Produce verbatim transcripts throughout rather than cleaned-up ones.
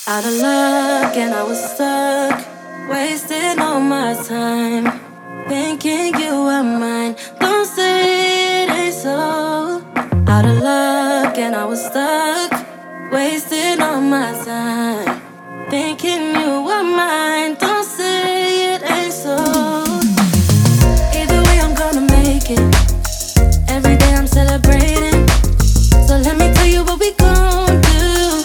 Out of luck and I was stuck, wasting all my time, thinking you were mine. Don't say it ain't so. Out of luck and I was stuck, wasting all my time, thinking you were mine. Don't say it ain't so. Either way I'm gonna make it. Every day I'm celebrating. So let me tell you what we gon' do.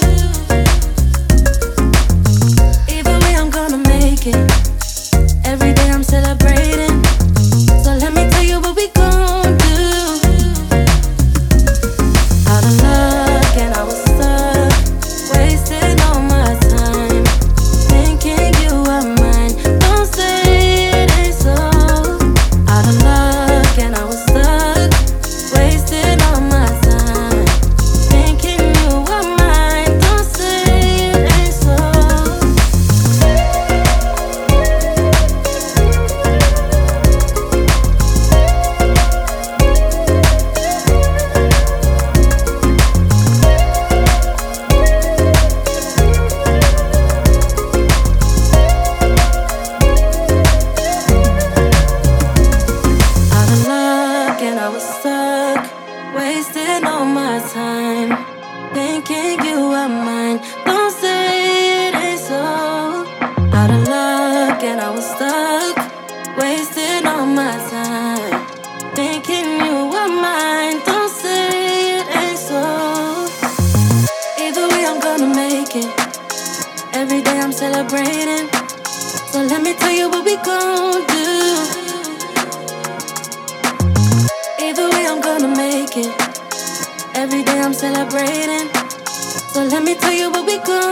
Every day I'm celebrating. So let me tell you what we gon' do. Out of luck and I was stuck, wasting all my time, thinking you were mine. Don't say it ain't so. Out of luck and I was stuck, wasting all my time, thinking you were mine. Don't say it ain't so. And I was stuck, wasting all my time, thinking you were mine. Don't say it ain't so. Out of luck and I was stuck, wasting all my time, thinking you were mine. Don't say it ain't so. Either way I'm gonna make it. Every day I'm celebrating. So let me tell you what we gon' do. Either way I'm gonna make it. Every day I'm celebrating. So let me tell you what we gon'